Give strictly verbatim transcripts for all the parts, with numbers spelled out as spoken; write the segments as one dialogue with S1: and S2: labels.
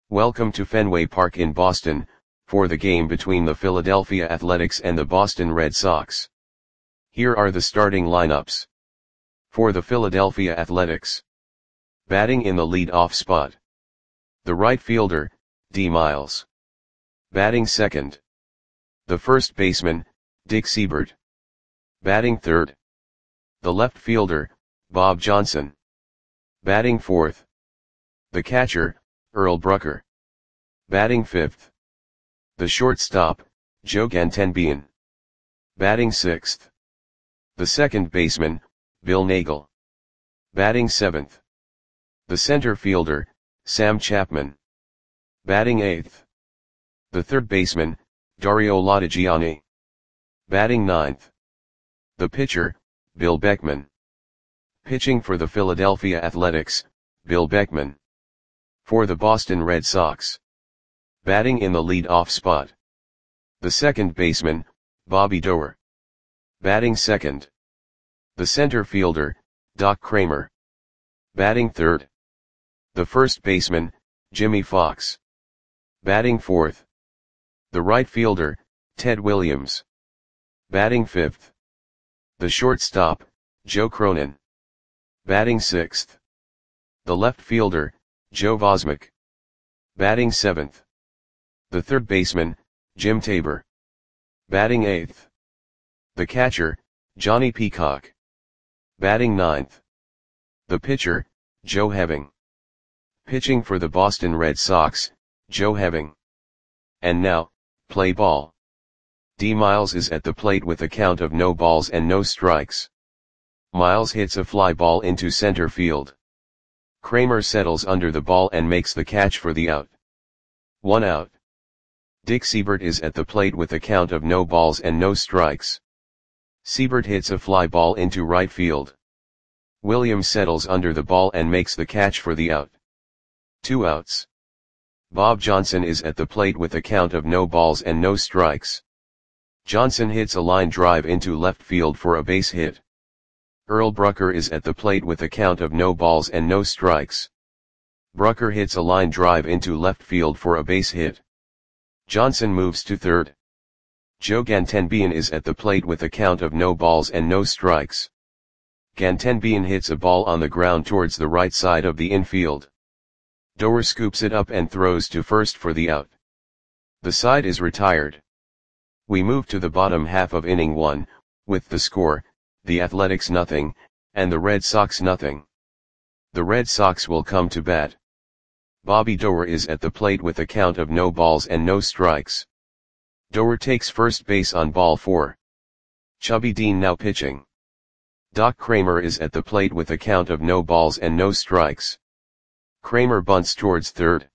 S1: Welcome to Fenway Park in Boston, for the game between the Philadelphia Athletics and the Boston Red Sox. Here are the starting lineups. For the Philadelphia Athletics. Batting in the lead-off spot. The right fielder, D. Miles. Batting second. The first baseman, Dick Seibert. Batting third. The left fielder, Bob Johnson. Batting fourth. The catcher, Earl Brucker. Batting fifth. The shortstop, Joe Gantenbein. Batting sixth. The second baseman, Bill Nagle. Batting seventh. The center fielder, Sam Chapman. Batting eighth. The third baseman, Dario Lodigiani. Batting ninth. The pitcher, Bill Beckman. Pitching for the Philadelphia Athletics, Bill Beckman. For the Boston Red Sox. Batting in the lead-off spot. The second baseman, Bobby Doerr. Batting second. The center fielder, Doc Kramer. Batting third. The first baseman, Jimmy Fox. Batting fourth. The right fielder, Ted Williams. Batting fifth. The shortstop, Joe Cronin. Batting sixth. The left fielder, Joe Vosmick. Batting seventh. The third baseman, Jim Tabor. Batting eighth. The catcher, Johnny Peacock. Batting ninth. The pitcher, Joe Heving. Pitching for the Boston Red Sox, Joe Heving. And now, play ball. D. Miles is at the plate with a count of no balls and no strikes. Miles hits a fly ball into center field. Kramer settles under the ball and makes the catch for the out. One out. Dick Seibert is at the plate with a count of no balls and no strikes. Seibert hits a fly ball into right field. Williams settles under the ball and makes the catch for the out. Two outs. Bob Johnson is at the plate with a count of no balls and no strikes. Johnson hits a line drive into left field for a base hit. Earl Brucker is at the plate with a count of no balls and no strikes. Brucker hits a line drive into left field for a base hit. Johnson moves to third. Joe Gantenbein is at the plate with a count of no balls and no strikes. Gantenbein hits a ball on the ground towards the right side of the infield. Doerr scoops it up and throws to first for the out. The side is retired. We move to the bottom half of inning one, with the score, the Athletics nothing, and the Red Sox nothing. The Red Sox will come to bat. Bobby Doerr is at the plate with a count of no balls and no strikes. Doerr takes first base on ball four. Chubby Dean now pitching. Doc Kramer is at the plate with a count of no balls and no strikes. Kramer bunts towards third.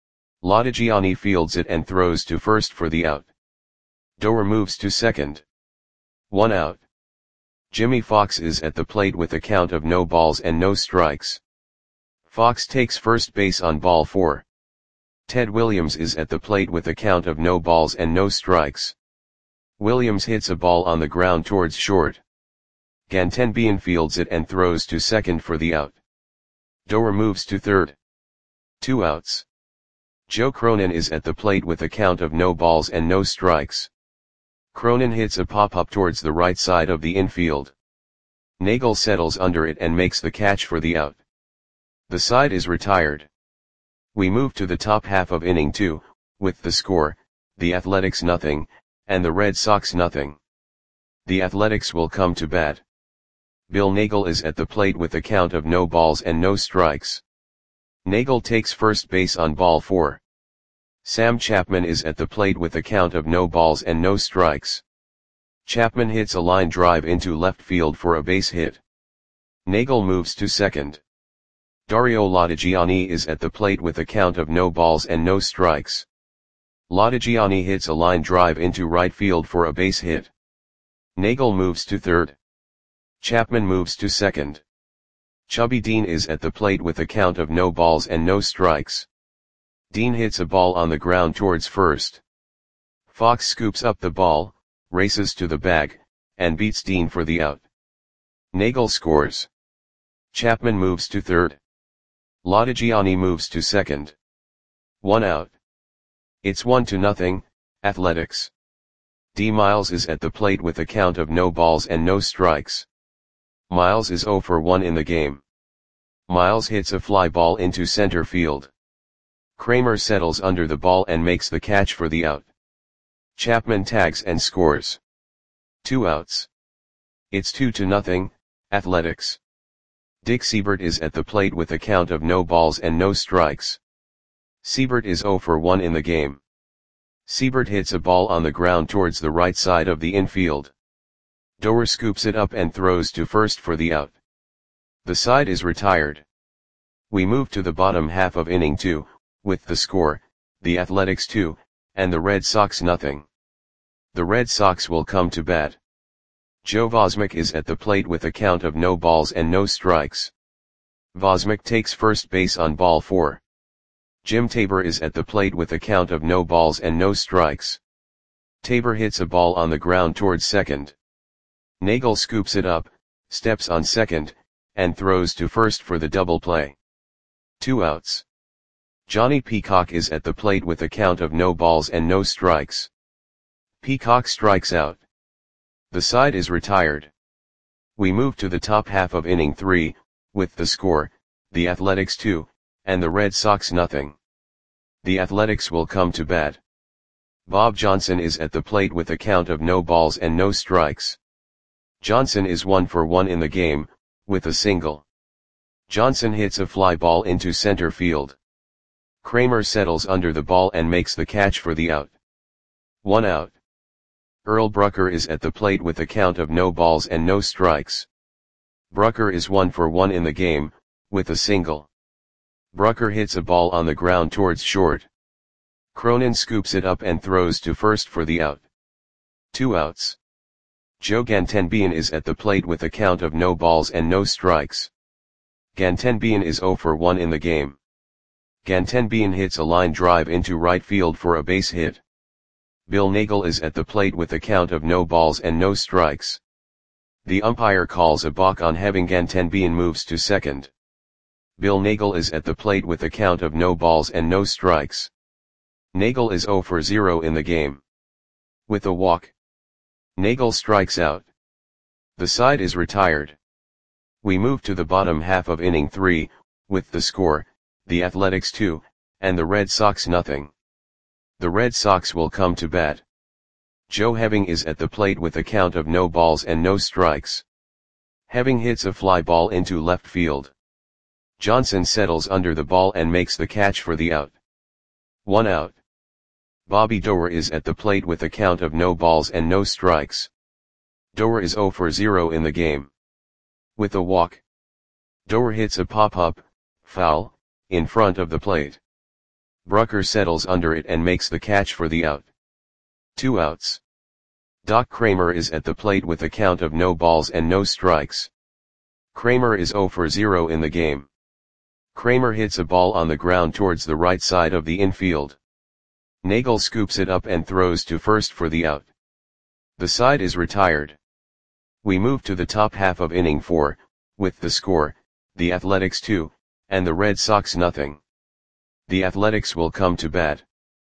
S1: Lodigiani fields it and throws to first for the out. Doerr moves to second. One out. Jimmy Fox is at the plate with a count of no balls and no strikes. Fox takes first base on ball four. Ted Williams is at the plate with a count of no balls and no strikes. Williams hits a ball on the ground towards short. Gantenbein fields it and throws to second for the out. Doerr moves to third. Two outs. Joe Cronin is at the plate with a count of no balls and no strikes. Cronin hits a pop-up towards the right side of the infield. Nagle settles under it and makes the catch for the out. The side is retired. We move to the top half of inning two, with the score, the Athletics nothing, and the Red Sox nothing. The Athletics will come to bat. Bill Nagle is at the plate with a count of no balls and no strikes. Nagle takes first base on ball four. Sam Chapman is at the plate with a count of no balls and no strikes. Chapman hits a line drive into left field for a base hit. Nagle moves to second. Dario Lodigiani is at the plate with a count of no balls and no strikes. Lodigiani hits a line drive into right field for a base hit. Nagle moves to third. Chapman moves to second. Chubby Dean is at the plate with a count of no balls and no strikes. Dean hits a ball on the ground towards first. Fox scoops up the ball, races to the bag, and beats Dean for the out. Nagle scores. Chapman moves to third. Lodigiani moves to second. One out. It's one to nothing, Athletics. D. Miles is at the plate with a count of no balls and no strikes. Miles is zero for one in the game. Miles hits a fly ball into center field. Kramer settles under the ball and makes the catch for the out. Chapman tags and scores. Two outs. It's two to nothing, Athletics. Dick Seibert is at the plate with a count of no balls and no strikes. Seibert is zero for one in the game. Seibert hits a ball on the ground towards the right side of the infield. Doer scoops it up and throws to first for the out. The side is retired. We move to the bottom half of inning two, with the score, the Athletics two, and the Red Sox nothing. The Red Sox will come to bat. Joe Vosmick is at the plate with a count of no balls and no strikes. Vosmick takes first base on ball four. Jim Tabor is at the plate with a count of no balls and no strikes. Tabor hits a ball on the ground towards second. Nagel scoops it up, steps on second, and throws to first for the double play. Two outs. Johnny Peacock is at the plate with a count of no balls and no strikes. Peacock strikes out. The side is retired. We move to the top half of inning three, with the score, the Athletics two, and the Red Sox nothing. The Athletics will come to bat. Bob Johnson is at the plate with a count of no balls and no strikes. Johnson is one for one in the game, with a single. Johnson hits a fly ball into center field. Kramer settles under the ball and makes the catch for the out. One out. Earl Brucker is at the plate with a count of no balls and no strikes. Brucker is one for one in the game, with a single. Brucker hits a ball on the ground towards short. Cronin scoops it up and throws to first for the out. Two outs. Joe Gantenbein is at the plate with a count of no balls and no strikes. Gantenbein is zero for one in the game. Gantenbein hits a line drive into right field for a base hit. Bill Nagel is at the plate with a count of no balls and no strikes. The umpire calls a balk on having Gantenbein moves to second. Bill Nagel is at the plate with a count of no balls and no strikes. Nagel is zero for zero in the game. With a walk, Nagel strikes out. The side is retired. We move to the bottom half of inning three, with the score, the Athletics two, and the Red Sox nothing. The Red Sox will come to bat. Joe Heving is at the plate with a count of no balls and no strikes. Heving hits a fly ball into left field. Johnson settles under the ball and makes the catch for the out. One out. Bobby Doer is at the plate with a count of no balls and no strikes. Doer is zero for zero in the game. With a walk, Doer hits a pop-up, foul, in front of the plate. Brucker settles under it and makes the catch for the out. Two outs. Doc Kramer is at the plate with a count of no balls and no strikes. Kramer is zero for zero in the game. Kramer hits a ball on the ground towards the right side of the infield. Nagel scoops it up and throws to first for the out. The side is retired. We move to the top half of inning four, with the score, the Athletics two, and the Red Sox nothing. The Athletics will come to bat.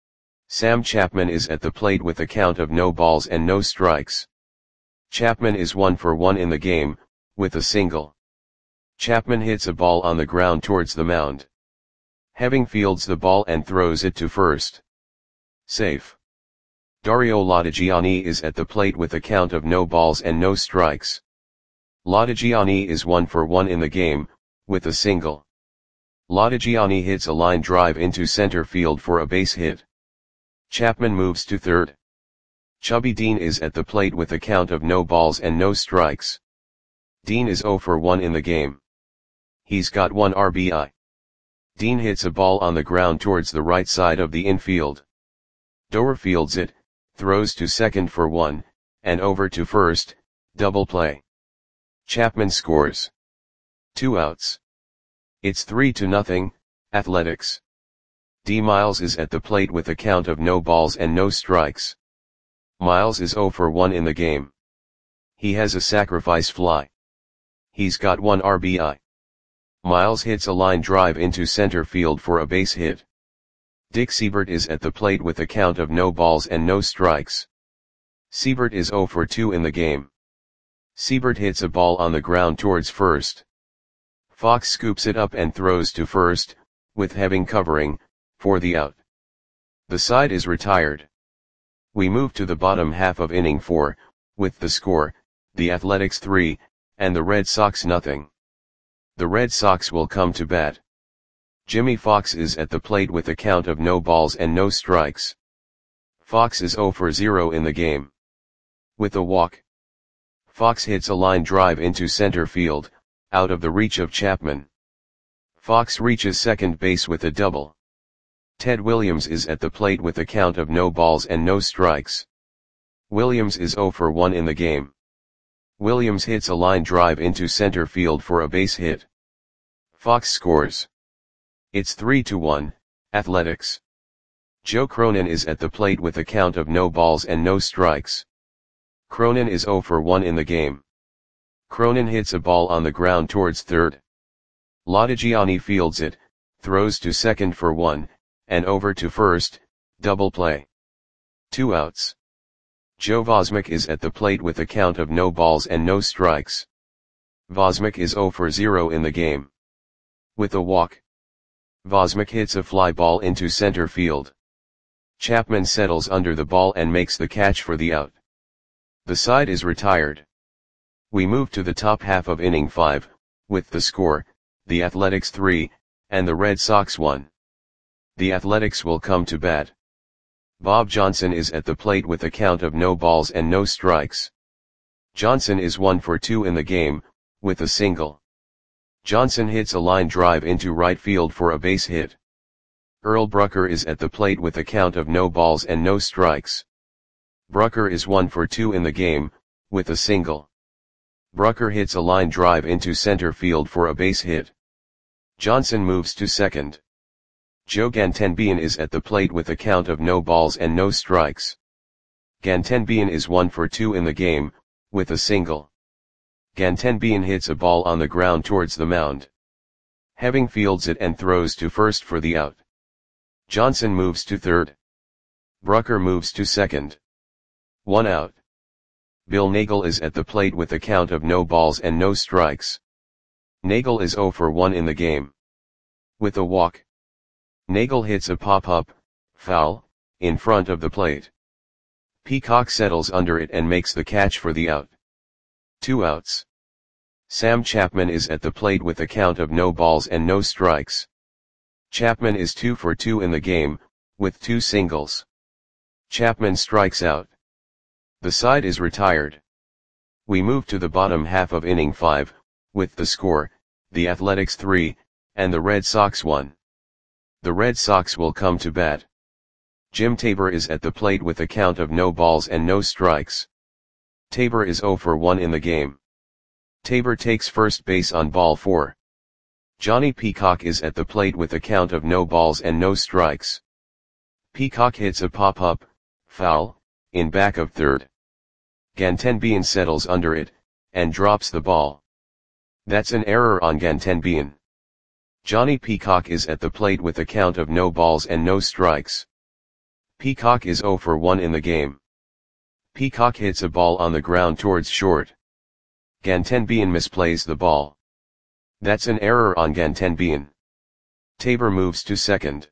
S1: Sam Chapman is at the plate with a count of no balls and no strikes. Chapman is one for one in the game, with a single. Chapman hits a ball on the ground towards the mound. Heving fields the ball and throws it to first. Safe. Dario Latigiani is at the plate with a count of no balls and no strikes. Latigiani is one for one in the game, with a single. Latigiani hits a line drive into center field for a base hit. Chapman moves to third. Chubby Dean is at the plate with a count of no balls and no strikes. Dean is zero for one in the game. He's got one R B I. Dean hits a ball on the ground towards the right side of the infield. Doer fields it, throws to second for one, and over to first, double play. Chapman scores. Two outs. It's three to nothing, Athletics. D. Miles is at the plate with a count of no balls and no strikes. Miles is zero for one in the game. He has a sacrifice fly. He's got one R B I. Miles hits a line drive into center field for a base hit. Dick Siebert is at the plate with a count of no balls and no strikes. Siebert is zero for two in the game. Siebert hits a ball on the ground towards first. Fox scoops it up and throws to first, with Having covering, for the out. The side is retired. We move to the bottom half of inning four, with the score, the Athletics three, and the Red Sox nothing. The Red Sox will come to bat. Jimmy Fox is at the plate with a count of no balls and no strikes. Fox is zero for zero in the game. With a walk, Fox hits a line drive into center field, out of the reach of Chapman. Fox reaches second base with a double. Ted Williams is at the plate with a count of no balls and no strikes. Williams is zero for one in the game. Williams hits a line drive into center field for a base hit. Fox scores. It's three to one, Athletics. Joe Cronin is at the plate with a count of no balls and no strikes. Cronin is zero for one in the game. Cronin hits a ball on the ground towards third. Lodigiani fields it, throws to second for one, and over to first, double play. Two outs. Joe Vosmek is at the plate with a count of no balls and no strikes. Vosmek is zero for zero in the game. With a walk, Vosmek hits a fly ball into center field. Chapman settles under the ball and makes the catch for the out. The side is retired. We move to the top half of inning five, with the score, the Athletics three, and the Red Sox one. The Athletics will come to bat. Bob Johnson is at the plate with a count of no balls and no strikes. Johnson is one for two in the game, with a single. Johnson hits a line drive into right field for a base hit. Earl Brucker is at the plate with a count of no balls and no strikes. Brucker is one for two in the game, with a single. Brucker hits a line drive into center field for a base hit. Johnson moves to second. Joe Gantenbein is at the plate with a count of no balls and no strikes. Gantenbein is one for two in the game, with a single. Gantenbein hits a ball on the ground towards the mound. Having fields it and throws to first for the out. Johnson moves to third. Brucker moves to second. One out. Bill Nagel is at the plate with a count of no balls and no strikes. Nagel is zero for one in the game. With a walk, Nagel hits a pop-up, foul, in front of the plate. Peacock settles under it and makes the catch for the out. Two outs. Sam Chapman is at the plate with a count of no balls and no strikes. Chapman is two for two in the game, with two singles. Chapman strikes out. The side is retired. We move to the bottom half of inning five, with the score, the Athletics three, and the Red Sox one. The Red Sox will come to bat. Jim Tabor is at the plate with a count of no balls and no strikes. Tabor is zero for one in the game. Tabor takes first base on ball four. Johnny Peacock is at the plate with a count of no balls and no strikes. Peacock hits a pop-up, foul, in back of third. Gantenbein settles under it, and drops the ball. That's an error on Gantenbein. Johnny Peacock is at the plate with a count of no balls and no strikes. Peacock is zero for one in the game. Peacock hits a ball on the ground towards short. Gantenbein misplays the ball. That's an error on Gantenbein. Tabor moves to second.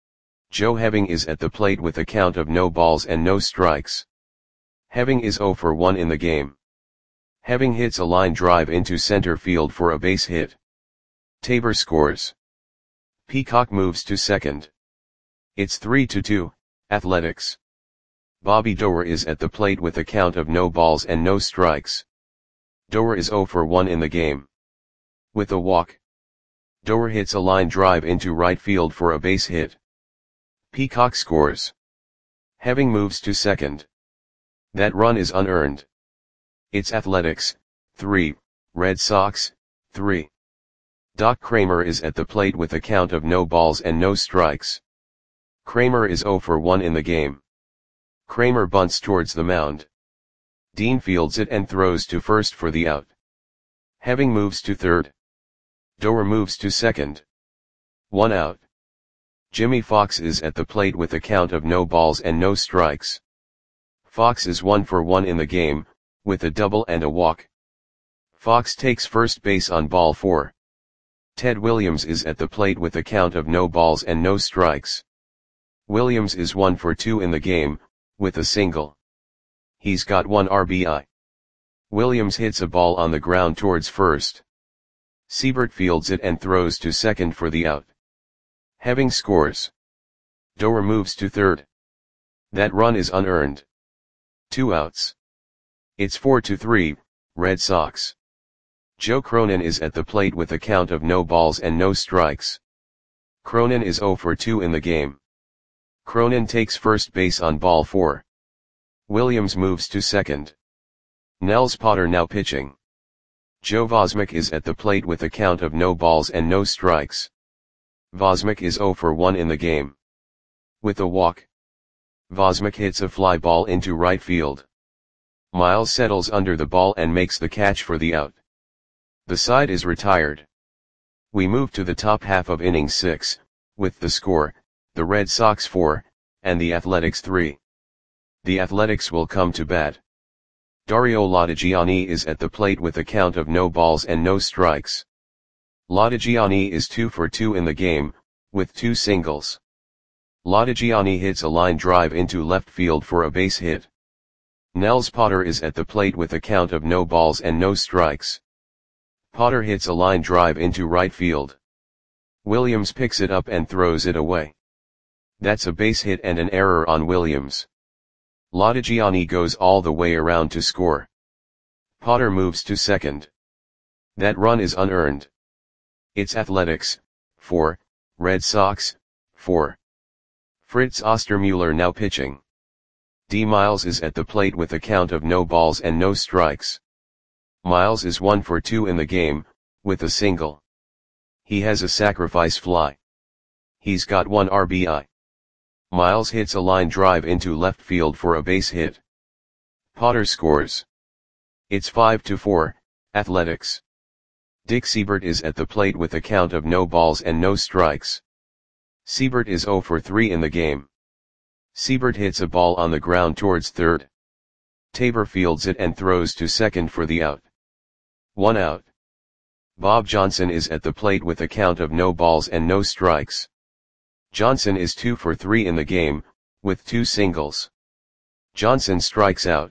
S1: Joe Having is at the plate with a count of no balls and no strikes. Having is zero for one in the game. Having hits a line drive into center field for a base hit. Tabor scores. Peacock moves to second. It's three to two, Athletics. Bobby Doerr is at the plate with a count of no balls and no strikes. Doerr is zero for one in the game. With a walk, Doerr hits a line drive into right field for a base hit. Peacock scores. Having moves to second. That run is unearned. It's Athletics, three, Red Sox, three. Doc Kramer is at the plate with a count of no balls and no strikes. Kramer is zero for one in the game. Kramer bunts towards the mound. Dean fields it and throws to first for the out. Having moves to third. Doerr moves to second. One out. Jimmy Fox is at the plate with a count of no balls and no strikes. Fox is one for one in the game, with a double and a walk. Fox takes first base on ball four. Ted Williams is at the plate with a count of no balls and no strikes. Williams is one for two in the game, with a single. He's got one R B I. Williams hits a ball on the ground towards first. Siebert fields it and throws to second for the out. Having scores. Doerr moves to third. That run is unearned. Two outs. It's four to three, Red Sox. Joe Cronin is at the plate with a count of no balls and no strikes. Cronin is zero for two in the game. Cronin takes first base on ball four. Williams moves to second. Nels Potter now pitching. Joe Vosmek is at the plate with a count of no balls and no strikes. Vosmek is zero for one in the game. With a walk. Vosmek hits a fly ball into right field. Miles settles under the ball and makes the catch for the out. The side is retired. We move to the top half of inning six, with the score, the Red Sox four, and the Athletics three. The Athletics will come to bat. Dario Latigiani is at the plate with a count of no balls and no strikes. Latigiani is two for two in the game, with two singles. Latigiani hits a line drive into left field for a base hit. Nels Potter is at the plate with a count of no balls and no strikes. Potter hits a line drive into right field. Williams picks it up and throws it away. That's a base hit and an error on Williams. Latigiani goes all the way around to score. Potter moves to second. That run is unearned. It's Athletics, four, Red Sox, four. Fritz Ostermuller now pitching. D. Miles is at the plate with a count of no balls and no strikes. Miles is one for two in the game, with a single. He has a sacrifice fly. He's got one R B I. Miles hits a line drive into left field for a base hit. Potter scores. It's five to four, Athletics. Dick Siebert is at the plate with a count of no balls and no strikes. Siebert is zero for three in the game. Siebert hits a ball on the ground towards third. Tabor fields it and throws to second for the out. One out. Bob Johnson is at the plate with a count of no balls and no strikes. Johnson is two for three in the game, with two singles. Johnson strikes out.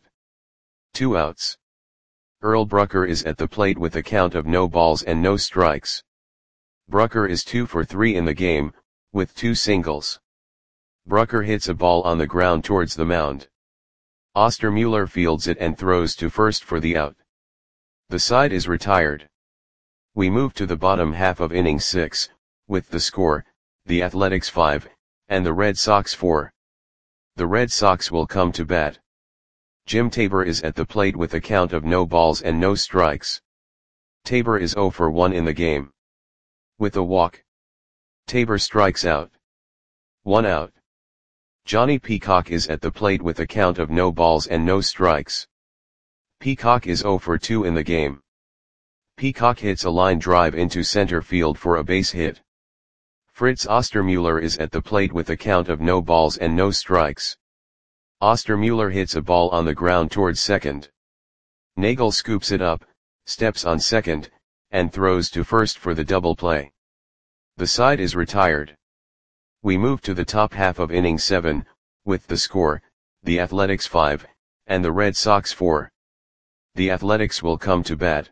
S1: Two outs. Earl Brucker is at the plate with a count of no balls and no strikes. Brucker is two for three in the game, with two singles. Brucker hits a ball on the ground towards the mound. Ostermuller fields it and throws to first for the out. The side is retired. We move to the bottom half of inning six, with the score, the Athletics five, and the Red Sox four. The Red Sox will come to bat. Jim Tabor is at the plate with a count of no balls and no strikes. Tabor is zero for one in the game. With a walk. Tabor strikes out. One out. Johnny Peacock is at the plate with a count of no balls and no strikes. Peacock is zero for two in the game. Peacock hits a line drive into center field for a base hit. Fritz Ostermuller is at the plate with a count of no balls and no strikes. Ostermuller hits a ball on the ground towards second. Nagel scoops it up, steps on second, and throws to first for the double play. The side is retired. We move to the top half of inning seven, with the score, the Athletics five, and the Red Sox four. The Athletics will come to bat.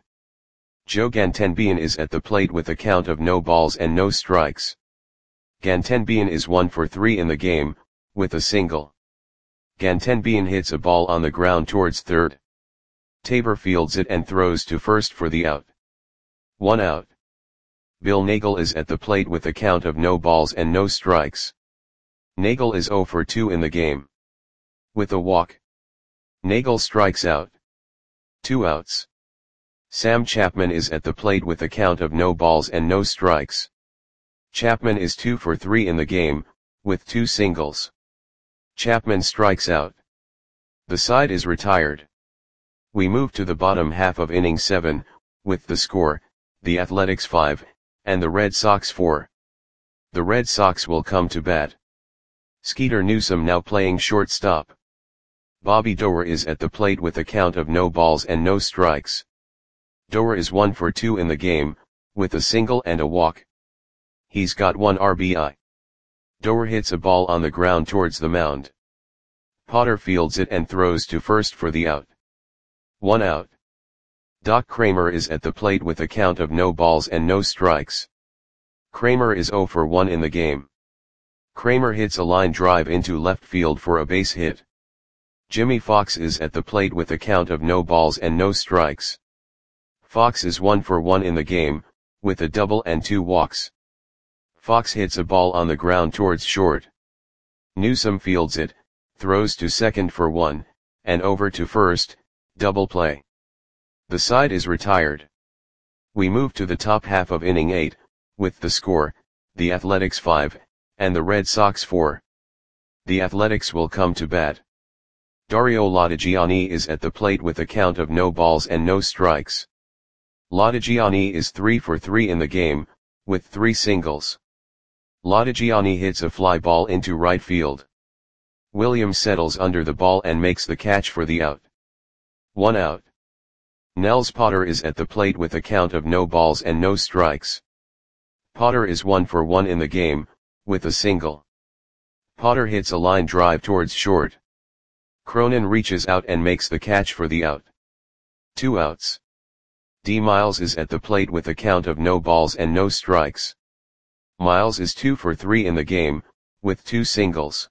S1: Joe Gantenbein is at the plate with a count of no balls and no strikes. Gantenbein is one for three in the game, with a single. Gantenbein hits a ball on the ground towards third. Tabor fields it and throws to first for the out. One out. Bill Nagel is at the plate with a count of no balls and no strikes. Nagel is zero for two in the game. With a walk. Nagel strikes out. Two outs. Sam Chapman is at the plate with a count of no balls and no strikes. Chapman is two for three in the game, with two singles. Chapman strikes out. The side is retired. We move to the bottom half of inning seven, with the score, the Athletics five, and the Red Sox four. The Red Sox will come to bat. Skeeter Newsom now playing shortstop. Bobby Doerr is at the plate with a count of no balls and no strikes. Doerr is one for two in the game, with a single and a walk. He's got one R B I. Doerr hits a ball on the ground towards the mound. Potter fields it and throws to first for the out. One out. Doc Kramer is at the plate with a count of no balls and no strikes. Kramer is zero for one in the game. Kramer hits a line drive into left field for a base hit. Jimmy Fox is at the plate with a count of no balls and no strikes. Fox is one for one in the game, with a double and two walks. Fox hits a ball on the ground towards short. Newsom fields it, throws to second for one, and over to first, double play. The side is retired. We move to the top half of inning eight, with the score, the Athletics five, and the Red Sox four. The Athletics will come to bat. Dario Latigiani is at the plate with a count of no balls and no strikes. Latigiani is three for three in the game, with three singles. Latigiani hits a fly ball into right field. Williams settles under the ball and makes the catch for the out. One out. Nels Potter is at the plate with a count of no balls and no strikes. Potter is one for one in the game, with a single. Potter hits a line drive towards short. Cronin reaches out and makes the catch for the out. Two outs. D. Miles is at the plate with a count of no balls and no strikes. Miles is two for three in the game, with two singles.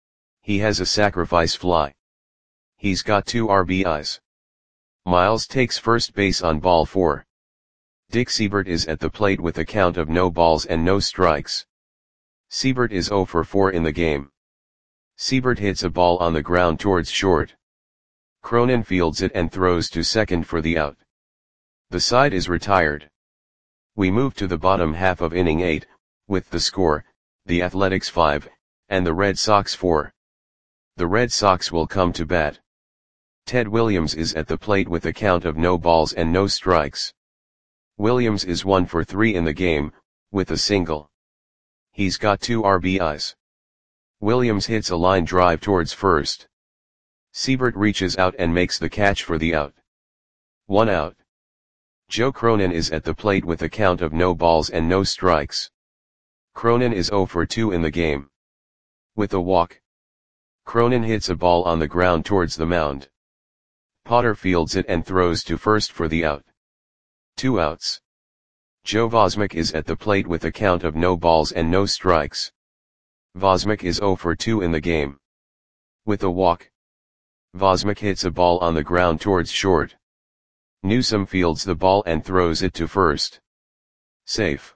S1: He has a sacrifice fly. He's got two R B Is. Miles takes first base on ball four. Dick Seibert is at the plate with a count of no balls and no strikes. Seibert is zero for four in the game. Seibert hits a ball on the ground towards short. Cronin fields it and throws to second for the out. The side is retired. We move to the bottom half of inning eight, with the score, the Athletics five, and the Red Sox four. The Red Sox will come to bat. Ted Williams is at the plate with a count of no balls and no strikes. Williams is one for three in the game, with a single. He's got two R B Is. Williams hits a line drive towards first. Seibert reaches out and makes the catch for the out. One out. Joe Cronin is at the plate with a count of no balls and no strikes. Cronin is zero for two in the game. With a walk. Cronin hits a ball on the ground towards the mound. Potter fields it and throws to first for the out. Two outs. Joe Vosmick is at the plate with a count of no balls and no strikes. Vosmick is zero for two in the game. With a walk. Vosmick hits a ball on the ground towards short. Newsom fields the ball and throws it to first. Safe.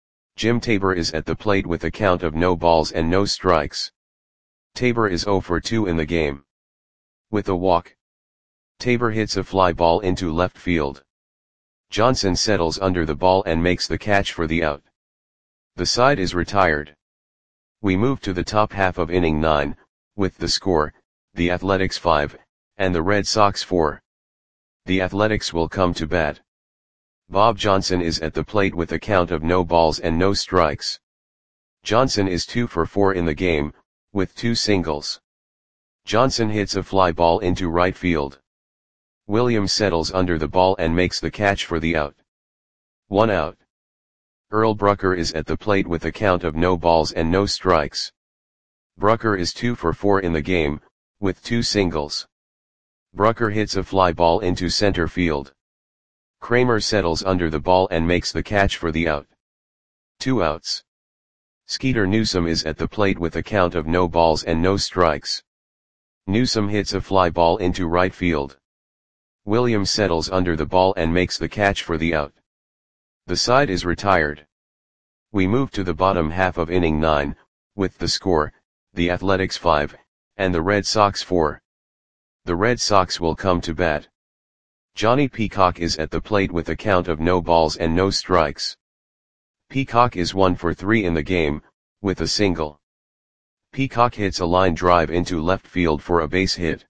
S1: Jim Tabor is at the plate with a count of no balls and no strikes. Tabor is zero for two in the game. With a walk. Tabor hits a fly ball into left field. Johnson settles under the ball and makes the catch for the out. The side is retired. We move to the top half of inning nine, with the score, the Athletics five, and the Red Sox four. The Athletics will come to bat. Bob Johnson is at the plate with a count of no balls and no strikes. Johnson is two for four in the game, with two singles. Johnson hits a fly ball into right field. Williams settles under the ball and makes the catch for the out. One out. Earl Brucker is at the plate with a count of no balls and no strikes. Brucker is two for four in the game, with two singles. Brucker hits a fly ball into center field. Kramer settles under the ball and makes the catch for the out. Two outs. Skeeter Newsom is at the plate with a count of no balls and no strikes. Newsom hits a fly ball into right field. Williams settles under the ball and makes the catch for the out. The side is retired. We move to the bottom half of inning nine, with the score, the Athletics five, and the Red Sox four. The Red Sox will come to bat. Johnny Peacock is at the plate with a count of no balls and no strikes. Peacock is one for three in the game, with a single. Peacock hits a line drive into left field for a base hit.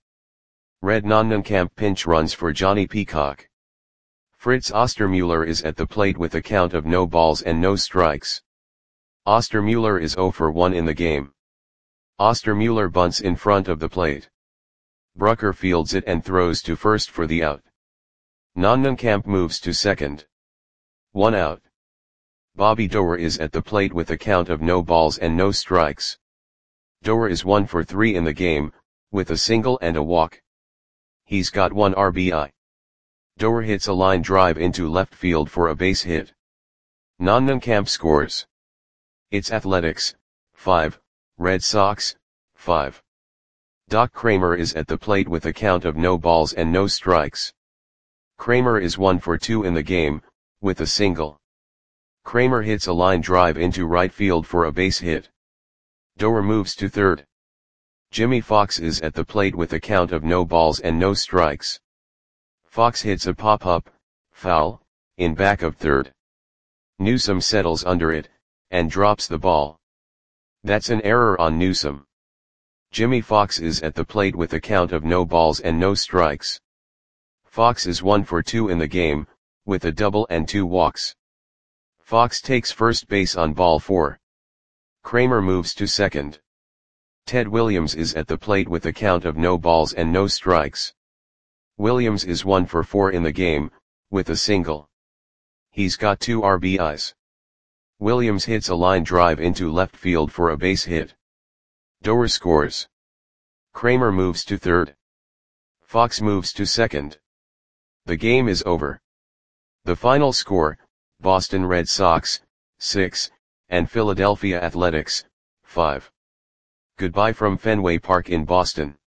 S1: Red Nonnenkamp pinch runs for Johnny Peacock. Fritz Ostermuller is at the plate with a count of no balls and no strikes. Ostermuller is zero for one in the game. Ostermuller bunts in front of the plate. Brucker fields it and throws to first for the out. Nonnenkamp moves to second. One out. Bobby Doerr is at the plate with a count of no balls and no strikes. Doerr is one for three in the game, with a single and a walk. He's got one R B I. Doerr hits a line drive into left field for a base hit. Nonnenkamp scores. It's Athletics, five, Red Sox, five. Doc Kramer is at the plate with a count of no balls and no strikes. Kramer is one for two in the game, with a single. Kramer hits a line drive into right field for a base hit. Doerr moves to third. Jimmy Fox is at the plate with a count of no balls and no strikes. Fox hits a pop-up, foul, in back of third. Newsom settles under it, and drops the ball. That's an error on Newsom. Jimmy Fox is at the plate with a count of no balls and no strikes. Fox is one for two in the game, with a double and two walks. Fox takes first base on ball four. Kramer moves to second. Ted Williams is at the plate with a count of no balls and no strikes. Williams is one for four in the game, with a single. He's got two R B Is. Williams hits a line drive into left field for a base hit. Doerr scores. Kramer moves to third. Fox moves to second. The game is over. The final score, Boston Red Sox, six, and Philadelphia Athletics, five. Goodbye from Fenway Park in Boston.